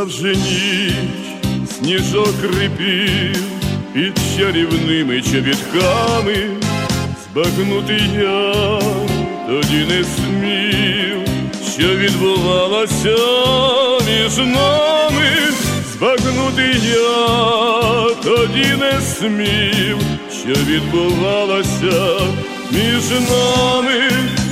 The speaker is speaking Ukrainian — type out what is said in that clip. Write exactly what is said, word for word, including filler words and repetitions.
вже ніч, сніжок крипів під чарівними чобітками. Збагнути я тоді не смів, що відбувалося між нами. Збагнути я тоді не смів, що відбувалося між нами.